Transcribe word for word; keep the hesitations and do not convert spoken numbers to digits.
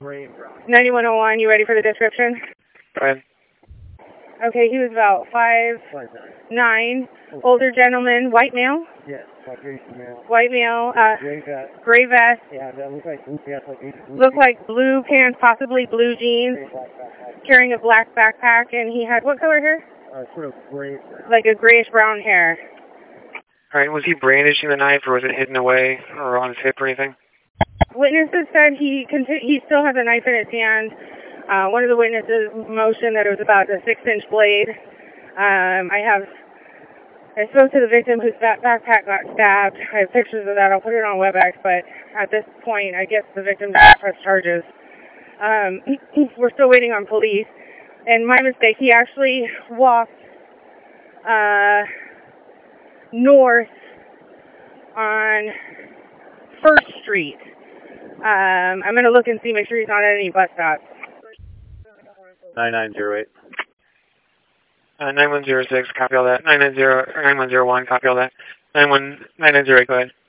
ninety-one oh one, you ready for the description? Go ahead. Okay, he was about five, nine, older gentleman, white male? Yes, like gray male. White male, uh, Gray vest. gray vest. Yeah, that looks like blue pants, like blue. Looked like blue pants, possibly blue jeans, Black backpack. carrying a black backpack, and he had, what color hair? Uh, sort of gray. Like a grayish brown hair. Alright, was he brandishing the knife, or was it hidden away, or on his hip or anything? Witnesses said he conti- he still has a knife in his hand. Uh, one of the witnesses motioned that it was about a six-inch blade. Um, I have, I spoke to the victim whose back- backpack got stabbed. I have pictures of that. I'll put it on WebEx, but at this point, I guess the victim did not press charges. Um, we're still waiting on police. And my mistake, he actually walked uh, north on First Street. Um, I'm going to look and see, make sure he's not at any bus stops. nine nine zero eight. Uh, nine one zero six, copy all that. nine nine zero, or nine one zero one, copy all that. nine one, nine nine zero eight, go ahead.